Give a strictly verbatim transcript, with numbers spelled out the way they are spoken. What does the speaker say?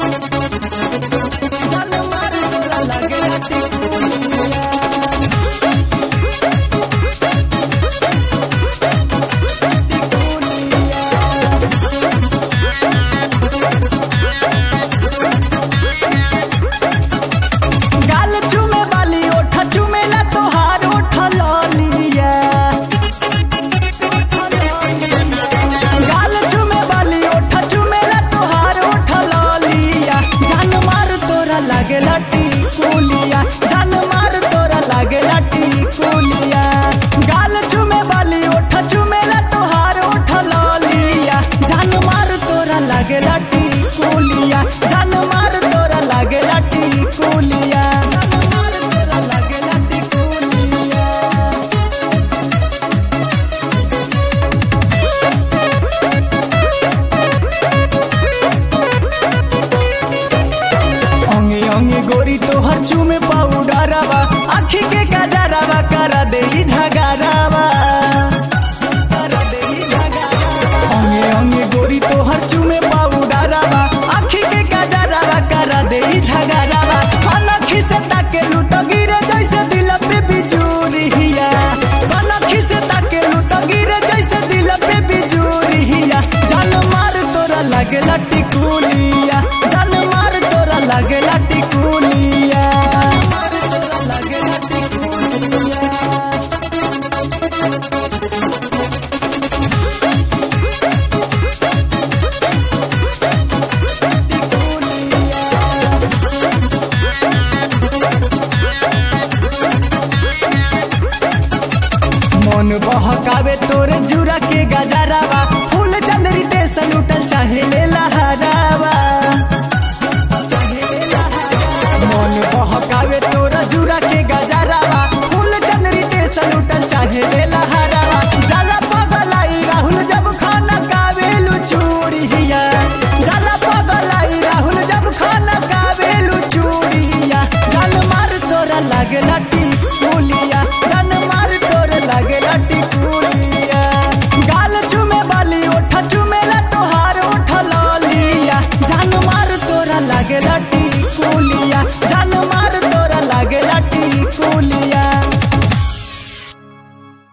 जान मार तोरा लागेला टिकुलिया। गाल चुमे वाली ओठ चुमेला तोहार ओठ ललिया। गाल चुमे वाली ओठ चुमेला तोहार ओठ ललिया। जान मार तोरा लागेला टिकुलिया। जान मार तोरा लागेला टिकुलिया। गाल चुमे वाली ओठ चुमेला तोहार ओठ ललिया। जान मार तोरा लागेला टिकुलिया। जान मार तोरा लागेला टिकुलिया। जान मार तोरा लागेला टिकुलिया। अंगे अंगे गोरी तोहर चुमे पाउडरवा। आखी के गजरवा करा दे ई झगड़ावा। करा दे ई झगड़ावा। अंगे अंगे गोरी तोहर चुमे पाउडरवा। आखी के गजरवा करा दे ई झगड़ावा। अनखी से ताकेलू तो गिरे जैसे दिल पे बिजुरिया। अनखी से ताकेलू तो गिरे जैसे दिल पे बिजुरिया। जान मार तोरा लागेला टिकुलिया।